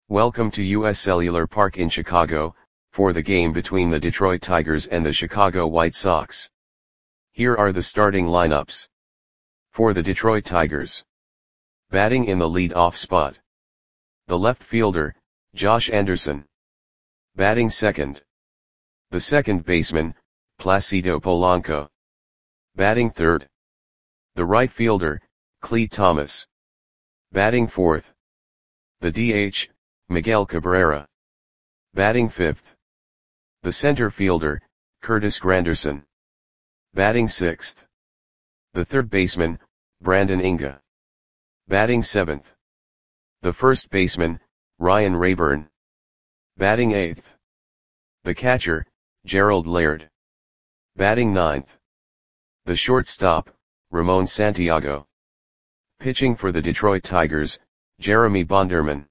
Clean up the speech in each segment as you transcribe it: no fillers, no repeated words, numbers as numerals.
Welcome to US Cellular Park in Chicago, for the game between the Detroit Tigers and the Chicago White Sox. Here are the starting lineups. For the Detroit Tigers. Batting in the lead-off spot. The left fielder, Josh Anderson. Batting second. The second baseman, Placido Polanco. Batting third. The right fielder, Clete Thomas. Batting fourth. The DH, Miguel Cabrera. Batting fifth. The center fielder, Curtis Granderson. Batting sixth. The third baseman, Brandon Inga. Batting seventh. The first baseman, Ryan Rayburn. Batting eighth. The catcher, Gerald Laird. Batting ninth. The shortstop, Ramon Santiago. Pitching for the Detroit Tigers, Jeremy Bonderman.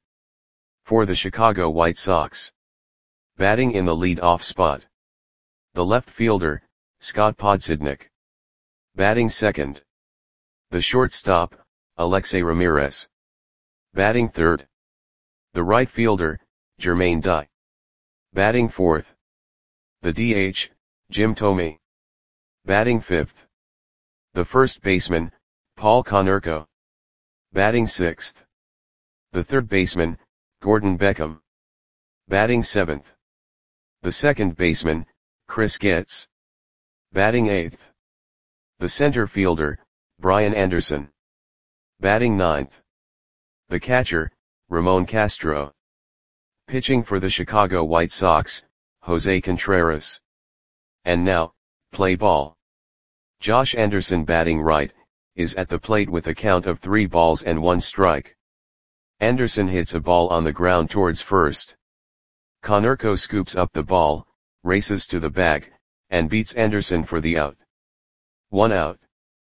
For the Chicago White Sox. Batting in the lead-off spot. The left fielder, Scott Podsednik. Batting second. The shortstop, Alexei Ramirez. Batting third. The right fielder, Jermaine Dye. Batting fourth. The DH, Jim Thome. Batting fifth. The first baseman, Paul Konerko. Batting sixth. The third baseman, Gordon Beckham. Batting seventh. The second baseman, Chris Getz. Batting eighth. The center fielder, Brian Anderson. Batting ninth. The catcher, Ramon Castro. Pitching for the Chicago White Sox, Jose Contreras. And now, play ball. Josh Anderson batting right, is at the plate with a count of 3 balls and 1 strike. Anderson hits a ball on the ground towards first. Konerko scoops up the ball, races to the bag, and beats Anderson for the out. 1 out.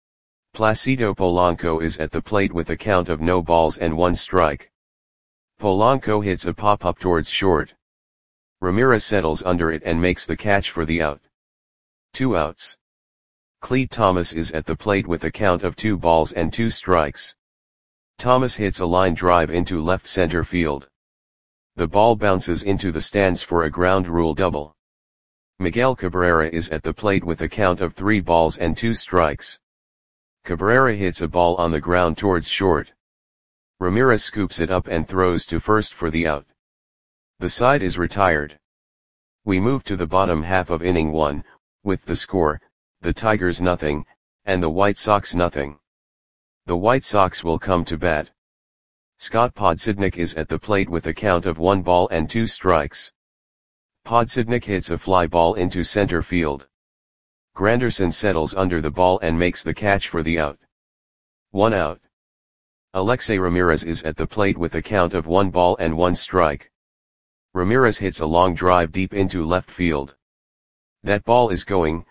Placido Polanco is at the plate with a count of no balls and 1 strike. Polanco hits a pop-up towards short. Ramirez settles under it and makes the catch for the out. 2 outs. Clete Thomas is at the plate with a count of 2 balls and 2 strikes. Thomas hits a line drive into left center field. The ball bounces into the stands for a ground rule double. Miguel Cabrera is at the plate with a count of 3 balls and 2 strikes. Cabrera hits a ball on the ground towards short. Ramirez scoops it up and throws to first for the out. The side is retired. We move to the bottom half of inning 1, with the score, the Tigers nothing, and the White Sox nothing. The White Sox will come to bat. Scott Podsednik is at the plate with a count of 1 ball and 2 strikes. Podsednik hits a fly ball into center field. Granderson settles under the ball and makes the catch for the out. 1 out. Alexei Ramirez is at the plate with a count of 1 ball and 1 strike. Ramirez hits a long drive deep into left field. That ball is gone.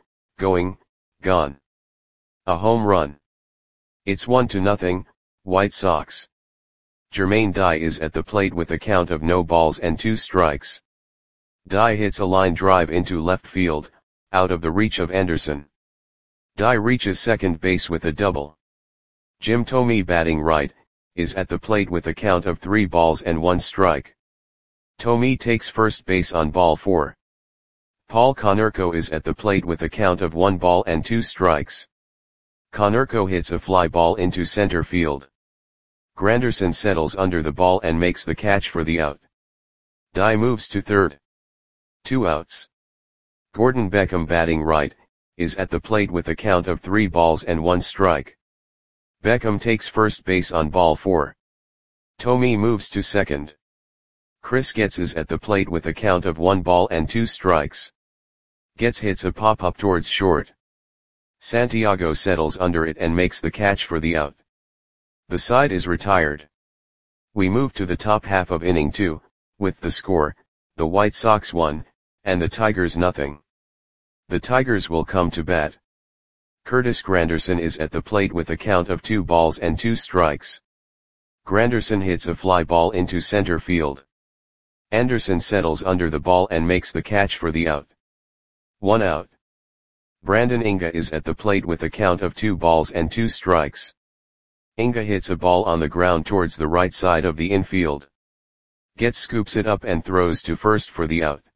A home run. It's 1-0, White Sox. Jermaine Dye is at the plate with a count of no balls and 2 strikes. Dye hits a line drive into left field, out of the reach of Anderson. Dye reaches second base with a double. Jim Thome batting right, is at the plate with a count of 3 balls and 1 strike. Thome takes first base on ball 4. Paul Konerko is at the plate with a count of 1 ball and 2 strikes. Konerko hits a fly ball into center field. Granderson settles under the ball and makes the catch for the out. Dye moves to third. 2 outs. Gordon Beckham batting right, is at the plate with a count of 3 balls and 1 strike. Beckham takes first base on ball 4. Thome moves to second. Chris Getz is at the plate with a count of 1 ball and 2 strikes. Getz hits a pop-up towards short. Santiago settles under it and makes the catch for the out. The side is retired. We move to the top half of inning 2, with the score, the White Sox 1, and the Tigers nothing. The Tigers will come to bat. Curtis Granderson is at the plate with a count of 2 balls and 2 strikes. Granderson hits a fly ball into center field. Anderson settles under the ball and makes the catch for the out. 1 out. Brandon Inga is at the plate with a count of 2 balls and 2 strikes. Inga hits a ball on the ground towards the right side of the infield. Getz scoops it up and throws to first for the out.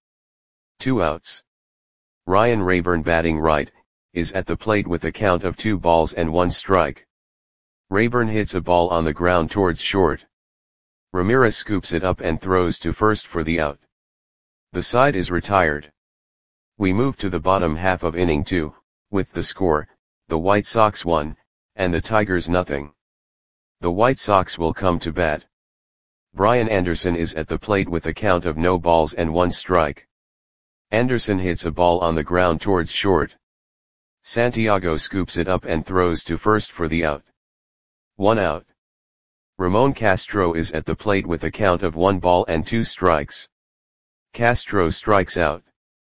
2 outs. Ryan Rayburn batting right, is at the plate with a count of 2 balls and 1 strike. Rayburn hits a ball on the ground towards short. Ramirez scoops it up and throws to first for the out. The side is retired. We move to the bottom half of inning 2, with the score, the White Sox 1, and the Tigers nothing. The White Sox will come to bat. Brian Anderson is at the plate with a count of no balls and 1 strike. Anderson hits a ball on the ground towards short. Santiago scoops it up and throws to first for the out. 1 out. Ramon Castro is at the plate with a count of 1 ball and 2 strikes. Castro strikes out.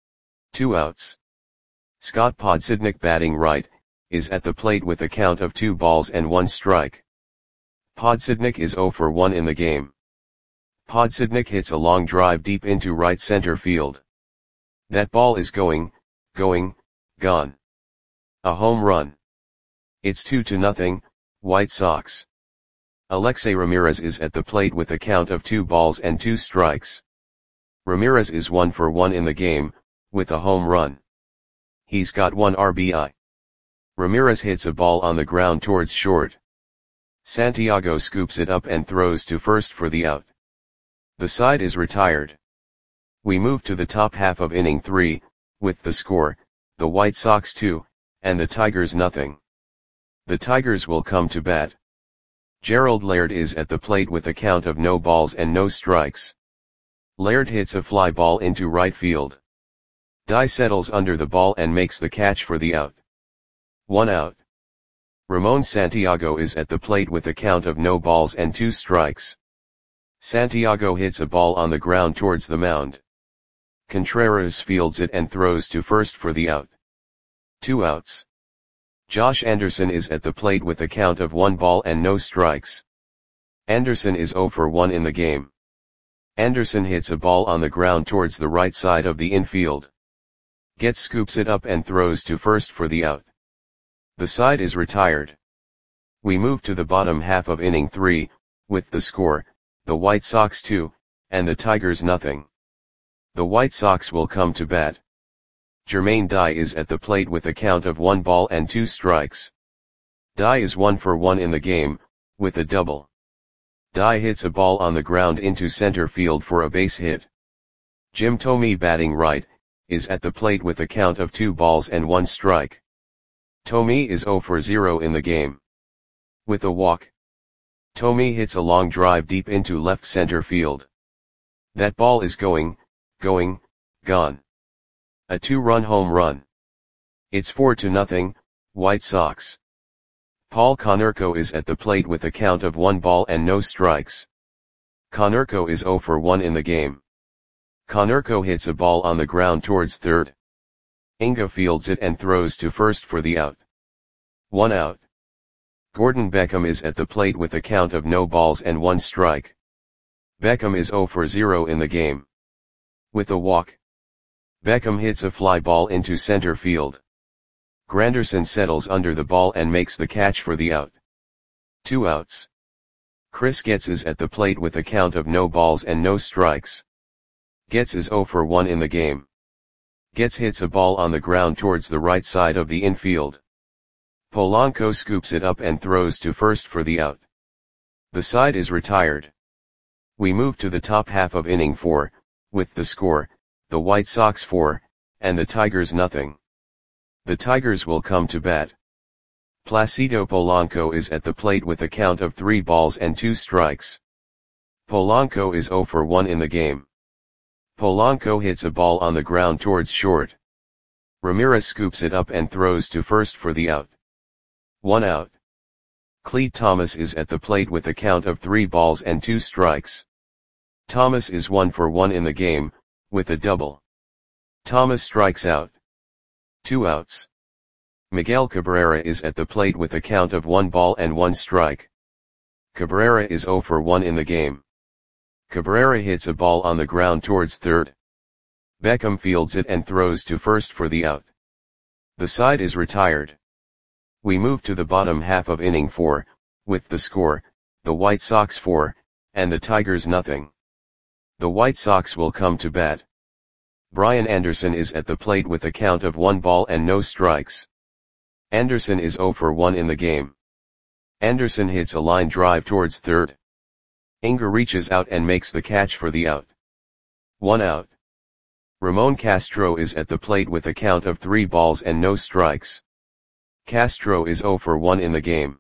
2 outs. Scott Podsednik batting right, is at the plate with a count of 2 balls and 1 strike. Podsednik is 0 for 1 in the game. Podsednik hits a long drive deep into right center field. That ball is going, gone. A home run. It's 2-0, White Sox. Alexei Ramirez is at the plate with a count of 2 balls and 2 strikes. Ramirez is 1 for 1 in the game, with a home run. He's got 1 RBI. Ramirez hits a ball on the ground towards short. Santiago scoops it up and throws to first for the out. The side is retired. We move to the top half of inning 3, with the score, the White Sox 2, and the Tigers nothing. The Tigers will come to bat. Gerald Laird is at the plate with a count of no balls and no strikes. Laird hits a fly ball into right field. Dye settles under the ball and makes the catch for the out. 1 out. Ramon Santiago is at the plate with a count of no balls and 2 strikes. Santiago hits a ball on the ground towards the mound. Contreras fields it and throws to first for the out. 2 outs. Josh Anderson is at the plate with a count of 1 ball and no strikes. Anderson is 0 for 1 in the game. Anderson hits a ball on the ground towards the right side of the infield. Getz scoops it up and throws to first for the out. The side is retired. We move to the bottom half of inning 3, with the score, the White Sox 2, and the Tigers nothing. The White Sox will come to bat. Jermaine Dye is at the plate with a count of 1 ball and 2 strikes. Dye is 1 for 1 in the game, with a double. Dye hits a ball on the ground into center field for a base hit. Jim Thome batting right, is at the plate with a count of 2 balls and 1 strike. Thome is 0 for 0 in the game. With a walk. Thome hits a long drive deep into left center field. That ball is going, gone. A 2-run home run. It's 4-0, White Sox. Paul Konerko is at the plate with a count of 1 ball and no strikes. Konerko is 0 for 1 in the game. Konerko hits a ball on the ground towards third. Inga fields it and throws to first for the out. 1 out. Gordon Beckham is at the plate with a count of no balls and 1 strike. Beckham is 0 for 0 in the game. With a walk. Beckham hits a fly ball into center field. Granderson settles under the ball and makes the catch for the out. 2 outs. Chris Getz is at the plate with a count of no balls and no strikes. Getz is 0 for 1 in the game. Getz hits a ball on the ground towards the right side of the infield. Polanco scoops it up and throws to first for the out. The side is retired. We move to the top half of inning 4, with the score, the White Sox 4, and the Tigers nothing. The Tigers will come to bat. Placido Polanco is at the plate with a count of 3 balls and 2 strikes. Polanco is 0 for 1 in the game. Polanco hits a ball on the ground towards short. Ramirez scoops it up and throws to first for the out. 1 out. Clete Thomas is at the plate with a count of 3 balls and 2 strikes. Thomas is 1 for 1 in the game, with a double. Thomas strikes out. 2 outs. Miguel Cabrera is at the plate with a count of 1 ball and 1 strike. Cabrera is 0 for 1 in the game. Cabrera hits a ball on the ground towards third. Beckham fields it and throws to first for the out. The side is retired. We move to the bottom half of inning 4, with the score, the White Sox 4, and the Tigers nothing. The White Sox will come to bat. Brian Anderson is at the plate with a count of 1 ball and no strikes. Anderson is 0 for 1 in the game. Anderson hits a line drive towards third. Inga reaches out and makes the catch for the out. 1 out. Ramon Castro is at the plate with a count of 3 balls and no strikes. Castro is 0 for 1 in the game.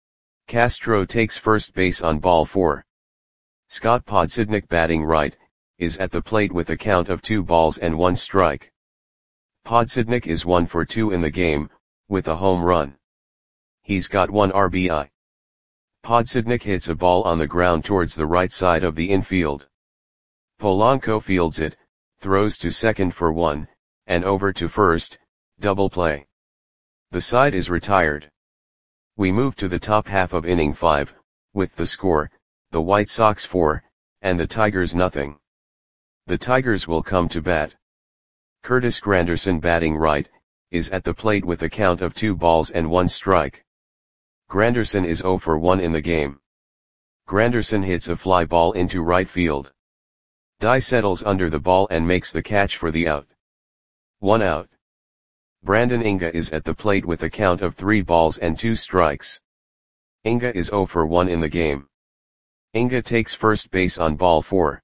Castro takes first base on ball 4. Scott Podsednik, batting right, is at the plate with a count of 2 balls and 1 strike. Podsednik is 1 for 2 in the game, with a home run. He's got 1 RBI. Podsednik hits a ball on the ground towards the right side of the infield. Polanco fields it, throws to second for 1, and over to first, double play. The side is retired. We move to the top half of inning 5, with the score, the White Sox 4, and the Tigers nothing. The Tigers will come to bat. Curtis Granderson, batting right, is at the plate with a count of 2 balls and 1 strike. Granderson is 0 for 1 in the game. Granderson hits a fly ball into right field. Dye settles under the ball and makes the catch for the out. 1 out. Brandon Inga is at the plate with a count of 3 balls and 2 strikes. Inga is 0 for 1 in the game. Inga takes first base on ball 4.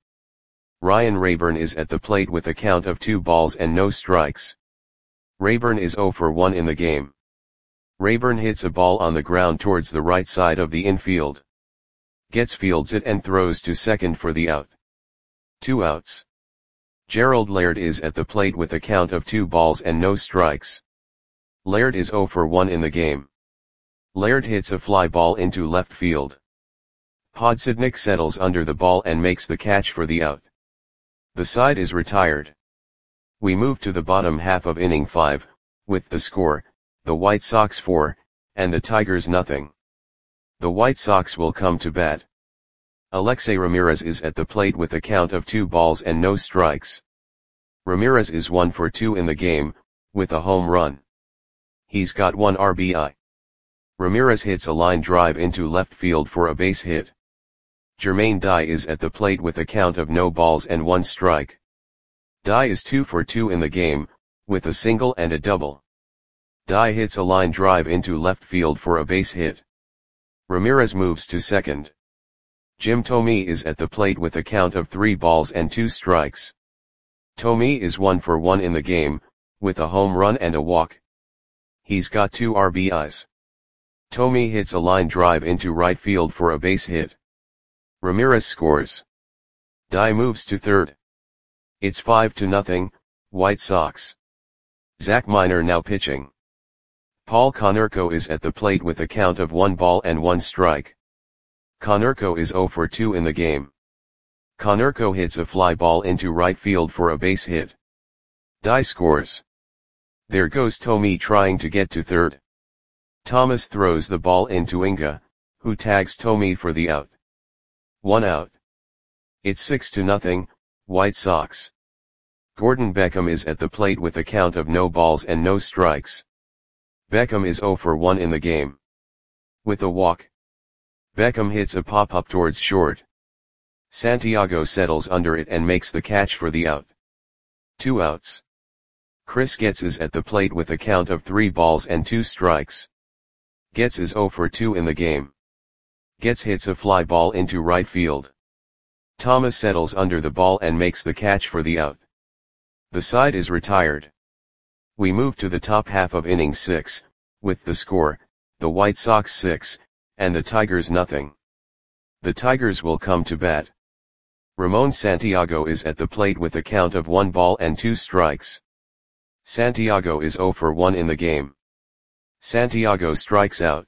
Ryan Rayburn is at the plate with a count of 2 balls and no strikes. Rayburn is 0 for 1 in the game. Rayburn hits a ball on the ground towards the right side of the infield. Getz fields it and throws to second for the out. 2 outs. Gerald Laird is at the plate with a count of 2 balls and no strikes. Laird is 0 for 1 in the game. Laird hits a fly ball into left field. Podsednik settles under the ball and makes the catch for the out. The side is retired. We move to the bottom half of inning 5, with the score, the White Sox 4, and the Tigers nothing. The White Sox will come to bat. Alexei Ramirez is at the plate with a count of 2 balls and no strikes. Ramirez is 1 for 2 in the game, with a home run. He's got 1 RBI. Ramirez hits a line drive into left field for a base hit. Jermaine Dye is at the plate with a count of no balls and 1 strike. Dye is 2 for 2 in the game, with a single and a double. Dye hits a line drive into left field for a base hit. Ramirez moves to second. Jim Thome is at the plate with a count of 3 balls and 2 strikes. Thome is 1 for 1 in the game, with a home run and a walk. He's got 2 RBIs. Thome hits a line drive into right field for a base hit. Ramirez scores. Dye moves to third. It's 5-0, White Sox. Zach Miner now pitching. Paul Konerko is at the plate with a count of 1 ball and 1 strike. Konerko is 0 for 2 in the game. Konerko hits a fly ball into right field for a base hit. Dye scores. There goes Thome trying to get to third. Thomas throws the ball into Inga, who tags Thome for the out. 1 out. It's 6-0, White Sox. Gordon Beckham is at the plate with a count of no balls and no strikes. Beckham is 0 for 1 in the game. With a walk. Beckham hits a pop-up towards short. Santiago settles under it and makes the catch for the out. 2 outs. Chris Getz is at the plate with a count of 3 balls and 2 strikes. Getz is 0 for 2 in the game. Getz hits a fly ball into right field. Thomas settles under the ball and makes the catch for the out. The side is retired. We move to the top half of inning 6, with the score, the White Sox 6, and the Tigers nothing. The Tigers will come to bat. Ramon Santiago is at the plate with a count of 1 ball and 2 strikes. Santiago is 0 for 1 in the game. Santiago strikes out.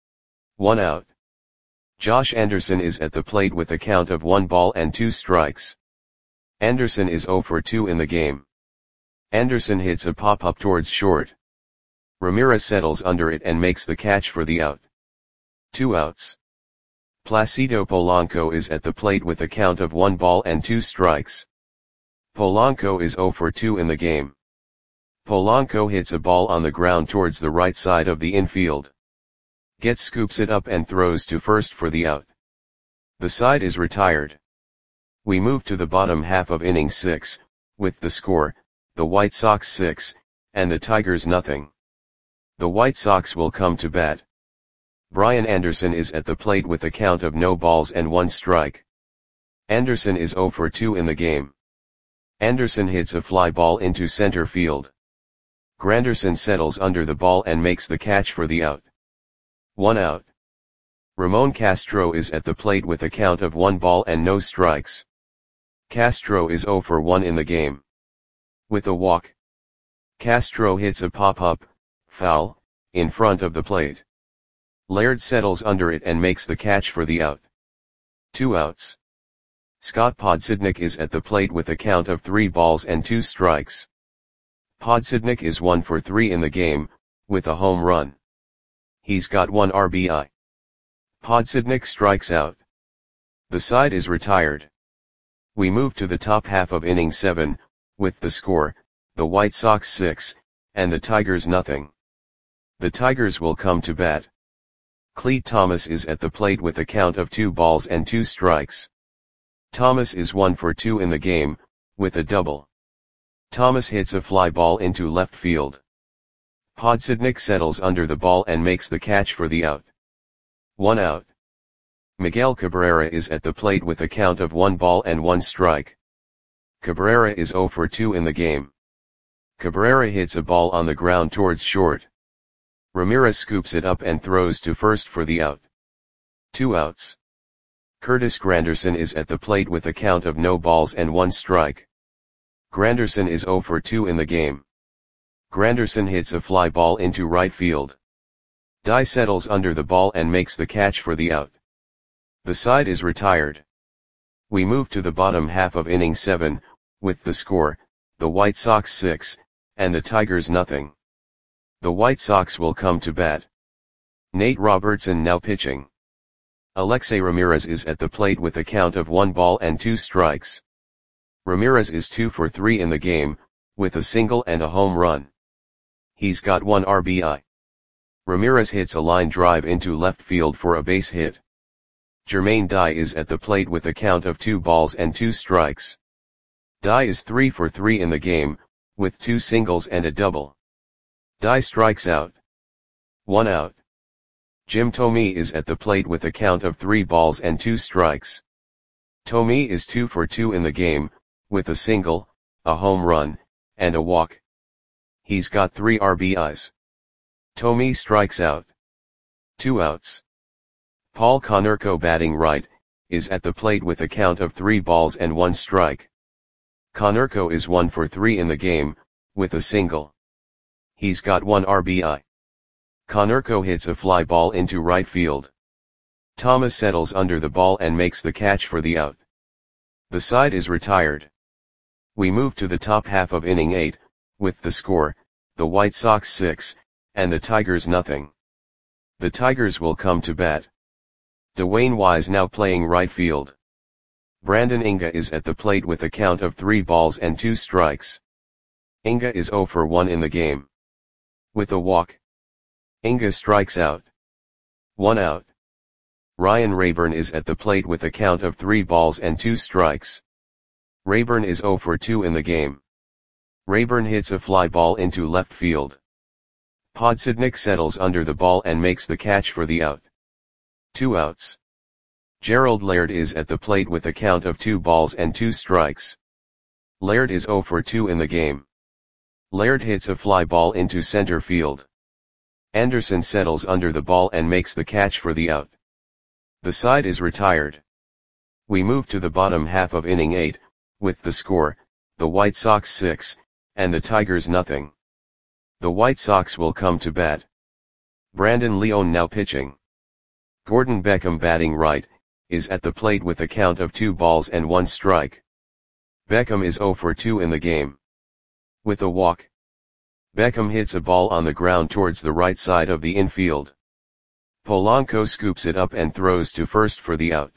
1 out. Josh Anderson is at the plate with a count of 1 ball and 2 strikes. Anderson is 0 for 2 in the game. Anderson hits a pop-up towards short. Ramirez settles under it and makes the catch for the out. 2 outs. Placido Polanco is at the plate with a count of 1 ball and 2 strikes. Polanco is 0 for 2 in the game. Polanco hits a ball on the ground towards the right side of the infield. Getz scoops it up and throws to first for the out. The side is retired. We move to the bottom half of inning 6, with the score, the White Sox 6, and the Tigers nothing. The White Sox will come to bat. Brian Anderson is at the plate with a count of no balls and 1 strike. Anderson is 0 for 2 in the game. Anderson hits a fly ball into center field. Granderson settles under the ball and makes the catch for the out. 1 out. Ramon Castro is at the plate with a count of 1 ball and no strikes. Castro is 0 for 1 in the game. With a walk, Castro hits a pop-up, foul, in front of the plate. Laird settles under it and makes the catch for the out. 2 outs. Scott Podsednik is at the plate with a count of 3 balls and 2 strikes. Podsednik is 1 for 3 in the game, with a home run. He's got 1 RBI. Podsednik strikes out. The side is retired. We move to the top half of inning 7, with the score, the White Sox 6, and the Tigers nothing. The Tigers will come to bat. Clete Thomas is at the plate with a count of 2 balls and 2 strikes. Thomas is 1 for 2 in the game, with a double. Thomas hits a fly ball into left field. Podsednik settles under the ball and makes the catch for the out. 1 out. Miguel Cabrera is at the plate with a count of 1 ball and 1 strike. Cabrera is 0 for 2 in the game. Cabrera hits a ball on the ground towards short. Ramirez scoops it up and throws to first for the out. 2 outs. Curtis Granderson is at the plate with a count of no balls and 1 strike. Granderson is 0 for 2 in the game. Granderson hits a fly ball into right field. Dye settles under the ball and makes the catch for the out. The side is retired. We move to the bottom half of inning 7, with the score, the White Sox 6, and the Tigers nothing. The White Sox will come to bat. Nate Robertson now pitching. Alexei Ramirez is at the plate with a count of 1 ball and 2 strikes. Ramirez is 2 for 3 in the game, with a single and a home run. He's got 1 RBI. Ramirez hits a line drive into left field for a base hit. Jermaine Dye is at the plate with a count of 2 balls and 2 strikes. Dye is 3 for 3 in the game, with 2 singles and a double. Dye strikes out. 1 out. Jim Thome is at the plate with a count of 3 balls and 2 strikes. Thome is 2 for 2 in the game, with a single, a home run, and a walk. He's got 3 RBIs. Thome strikes out. 2 outs. Paul Konerko batting right, is at the plate with a count of 3 balls and 1 strike. Konerko is 1 for 3 in the game, with a single. He's got 1 RBI. Konerko hits a fly ball into right field. Thomas settles under the ball and makes the catch for the out. The side is retired. We move to the top half of inning 8, with the score, the White Sox 6, and the Tigers nothing. The Tigers will come to bat. Dwayne Wise now playing right field. Brandon Inga is at the plate with a count of 3 balls and 2 strikes. Inga is 0 for 1 in the game. With a walk, Inga strikes out. 1 out. Ryan Rayburn is at the plate with a count of 3 balls and 2 strikes. Rayburn is 0 for 2 in the game. Rayburn hits a fly ball into left field. Podsednik settles under the ball and makes the catch for the out. 2 outs. Gerald Laird is at the plate with a count of 2 balls and 2 strikes. Laird is 0 for 2 in the game. Laird hits a fly ball into center field. Anderson settles under the ball and makes the catch for the out. The side is retired. We move to the bottom half of inning 8, with the score, the White Sox 6, and the Tigers nothing. The White Sox will come to bat. Brandon Leone now pitching. Gordon Beckham batting right, is at the plate with a count of 2 balls and 1 strike. Beckham is 0 for 2 in the game. With a walk, Beckham hits a ball on the ground towards the right side of the infield. Polanco scoops it up and throws to first for the out.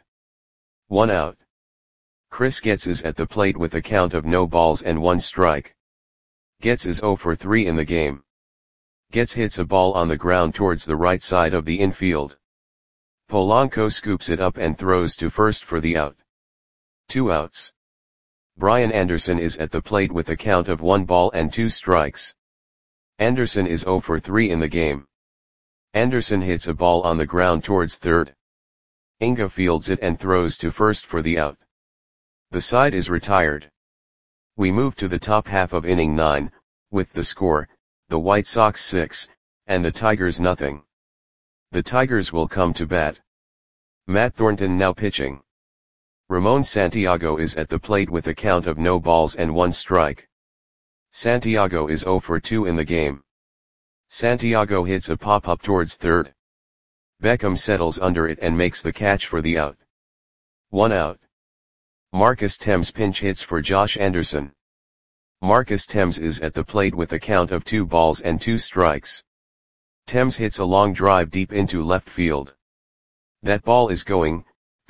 1 out. Chris Getz is at the plate with a count of no balls and 1 strike. Getz is 0 for 3 in the game. Getz hits a ball on the ground towards the right side of the infield. Polanco scoops it up and throws to first for the out. 2 outs. Brian Anderson is at the plate with a count of 1 ball and 2 strikes. Anderson is 0 for 3 in the game. Anderson hits a ball on the ground towards third. Inga fields it and throws to first for the out. The side is retired. We move to the top half of inning 9, with the score, the White Sox 6, and the Tigers nothing. The Tigers will come to bat. Matt Thornton now pitching. Ramon Santiago is at the plate with a count of no balls and 1 strike. Santiago is 0 for 2 in the game. Santiago hits a pop-up towards third. Beckham settles under it and makes the catch for the out. 1 out. Marcus Thames pinch hits for Josh Anderson. Marcus Thames is at the plate with a count of 2 balls and 2 strikes. Thames hits a long drive deep into left field. That ball is gone.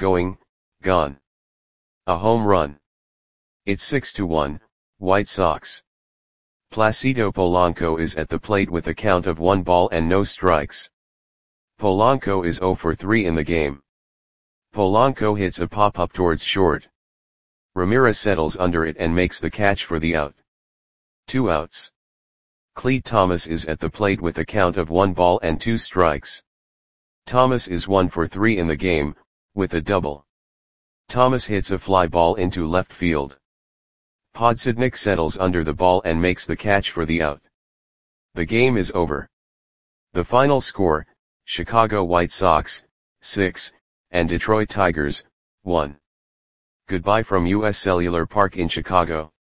A home run. It's 6-1, White Sox. Placido Polanco is at the plate with a count of 1 ball and no strikes. Polanco is 0 for 3 in the game. Polanco hits a pop-up towards short. Ramirez settles under it and makes the catch for the out. 2 outs. Clete Thomas is at the plate with a count of 1 ball and 2 strikes. Thomas is 1 for 3 in the game, with a double. Thomas hits a fly ball into left field. Podsednik settles under the ball and makes the catch for the out. The game is over. The final score, Chicago White Sox, 6, and Detroit Tigers, 1. Goodbye from US Cellular Park in Chicago.